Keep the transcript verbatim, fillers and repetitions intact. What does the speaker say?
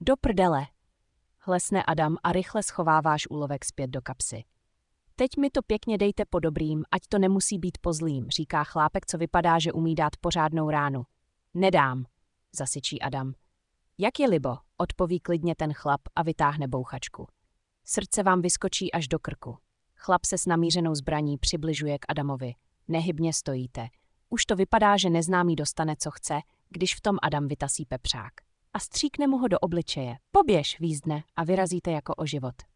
Do prdele, hlesne Adam a rychle schováváš úlovek zpět do kapsy. Teď mi to pěkně dejte po dobrým, ať to nemusí být po zlým, říká chlápek, co vypadá, že umí dát pořádnou ránu. Nedám, zasyčí Adam. Jak je libo, odpoví klidně ten chlap a vytáhne bouchačku. Srdce vám vyskočí až do krku. Chlap se s namířenou zbraní přibližuje k Adamovi. Nehybně stojíte. Už to vypadá, že neznámý dostane, co chce, když v tom Adam vytasí pepřák. A stříkne mu ho do obličeje. Poběž, výzdne, a vyrazíte jako o život.